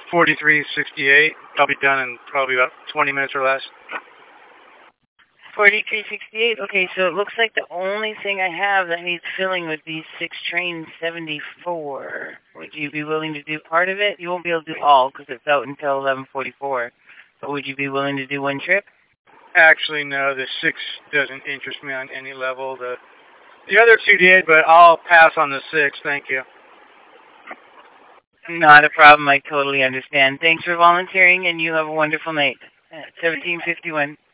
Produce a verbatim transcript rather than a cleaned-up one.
forty-three sixty-eight. I'll be done in probably about twenty minutes or less. forty-three sixty-eight. Okay, so it looks like the only thing I have that needs filling would be six train seventy-four. Would you be willing to do part of it? You won't be able to do all because it's out until eleven forty-four. But would you be willing to do one trip? Actually, no. The six doesn't interest me on any level. The the other two did, but I'll pass on the six. Thank you. Not a problem. I totally understand. Thanks for volunteering, and you have a wonderful night. seventeen fifty-one.